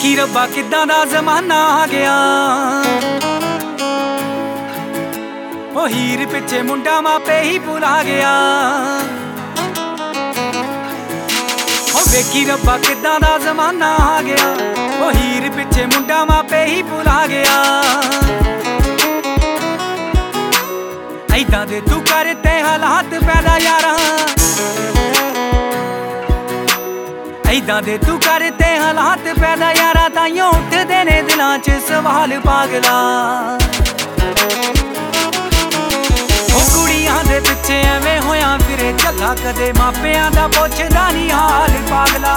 ਵੇਖੀ ਰੱਬਾ किद्दां दा जमाना आ गया। ओ हीर पिछे मुंडा मापे ही भुला गया। ओ वेखी रब्बा किद्दां दा जमाना आ गया। ओ हीर पिछे मुंडा मापे ही भुला गया। ऐदां दे तू करते हालात पैदा यारा, ऐदां दे तू करते हालात पैदा यारा, ताइयों उठदे ने दिलां च सवाल पागला। ओ कुड़ियां दे पिछे एवें होया फिरे झल्ला, कदे मापियां दा पुछदा नी हाल पागला।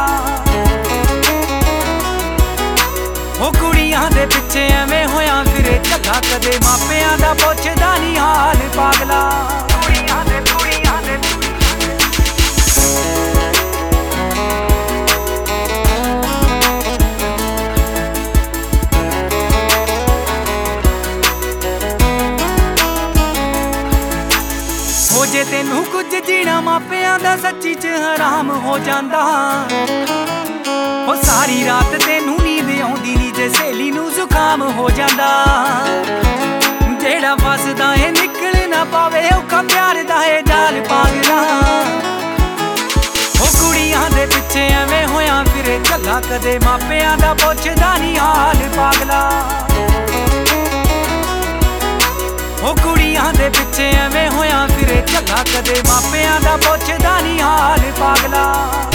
ओ कुड़ियां दे पिछे एवें होया फिरे झल्ला, कदे मापियां दा पुछदा नी हाल पागला। हो जे तेनू कुछ जीना मापियां दा सच्ची च हराम हो जांदा। हो सारी रात तेनू नींद आउंदी नी जे सहेली नू जुकाम हो जांदा। जेड़ा फसदा है निकल ना पावे औखा प्यार दा है जाल पागला। हो कुड़ियां दे पिछे एवें होया फिरे झल्ला, कदे मापियां दा पुछदा नी हाल पागला। ओ कुड़ियां दे पिछे एवें होया फिरे झल्ला, कदे मापियां दा पुछदा नी हाल पागला।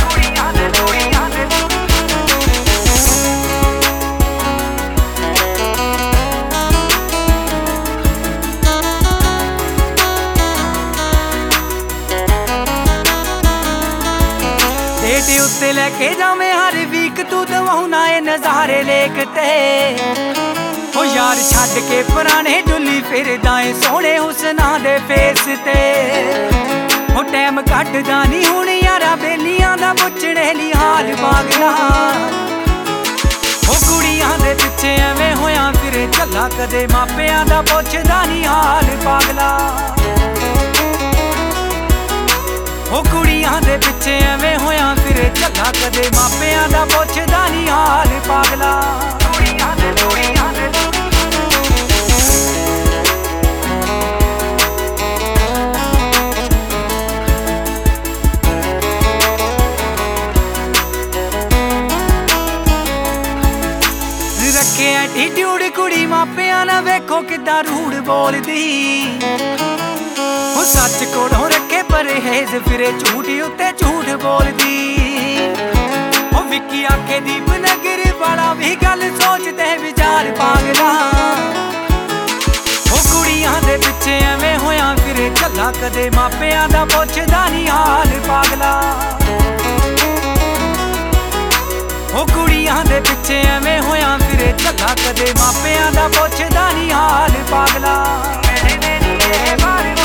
डेट उत्ते लैके जावें हर वीक तू दवाउना ए नज़ारे लेक ते। ओ यार छड्ड के पुराने डुल्ली फिरदा ए सोहणे हुसना दे फेस ते। ओ टैम कटदा नी हुण यारा बेलियां दा पुछणे ली हाल पागला। ओ कुड़ियां दे पिछे एवें होया फिरे झल्ला, कदे मापियां दा पुछदा नी हाल पागला। ओ कुड़ियां दे पिछे एवें होया फिरे झल्ला, कदे मापियां दा पुछदा नी हाल पागला। रखे एटीट्यूड कुड़ी मापियां ना वेखो किद्दां रूड़ बोलदी। ओ सच कोलों रखे परहेज फिरे झूठ उत्ते झूठ बोलदी। ओ विक्की आखे दीप नगर वाला भी गल सोचते विचार पागला। ओ कुड़ियां दे पिछे एवें होया फिरे झल्ला, कदे मापियां दा पुछदा नी हाल पागला। ओ कुड़ियां दे पिछे एवें होया फिरे झल्ला, कदे मापियां दा पुछदा नी हाल पागला।